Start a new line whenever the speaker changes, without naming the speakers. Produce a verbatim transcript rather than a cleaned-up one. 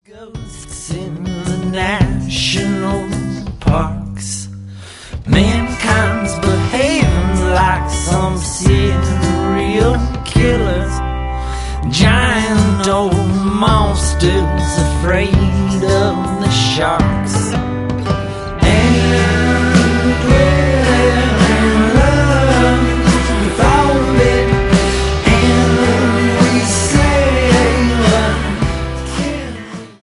Ghosts in the national parks. Mankind's behaving like some serial killers. Giant old